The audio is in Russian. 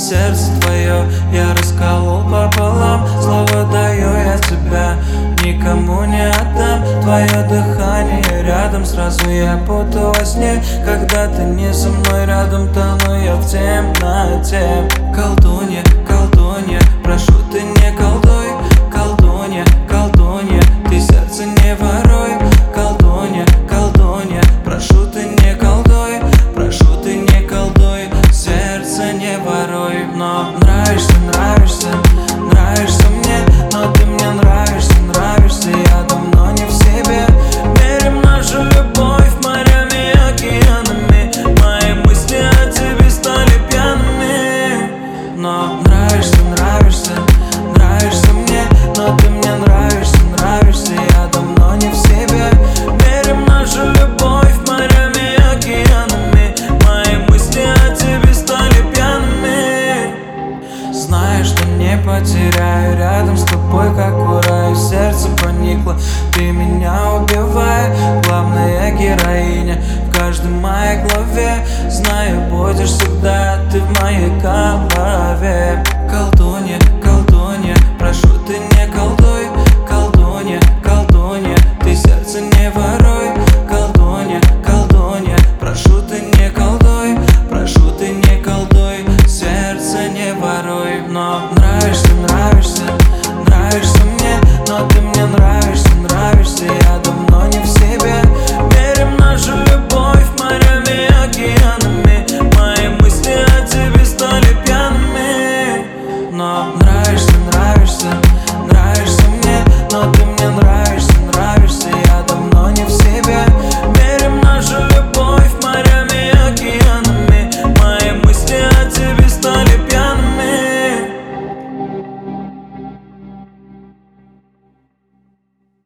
сердце твое я расколол пополам. Слово даю я тебя, никому не отдам. Твое дыхание рядом, сразу я будто во сне. Когда ты не со мной рядом, тону я в темноте. Колдунья, колдунья, прошу, ты не колдуй. Колдунья, колдунья, ты сердце не воруй. Колдунья, колдунья, прошу, ты не колдуй. Прошу, ты не колдуй, сердце не воруй. Но нравишься, нравишься, нравишься мне. Но ты мне нравишься, нравишься, я давно не в себе. Мерим нашу любовь морями и океанами. Мои мысли о тебе стали пьяными. Но нравишься, нравишься, нравишься мне. Но ты мне нравишься, нравишься, я давно не в себе. Мерим нашу любовь морями и океанами. Мои мысли о тебе стали пьяными. Знаешь, что не потеряю рядом с тобой, как в раю. Сердце проникло, ты меня убивай. Главная героиня в каждой моей главе. Знаю, будешь всегда ты в моей голове. Колдунья, колдунья, прошу, ты не колдуй. Колдунья, колдунья, ты сердце не воруй. Колдунья, колдунья, прошу, ты не колдуй. Прошу, ты не колдуй, сердце не воруй. Но нравится